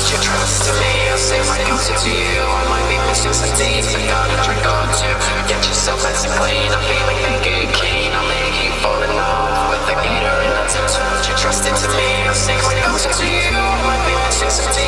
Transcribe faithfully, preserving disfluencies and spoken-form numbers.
your trust to me. I'll say my answer to you. I might be missing some teeth, but gotta drink on to get yourself nice and clean. I'm feeling naked, keen. I'll make you fall in love with the gator and the tattoo. Put your trust into me. I'll say my answer to you. I might be missing some teeth.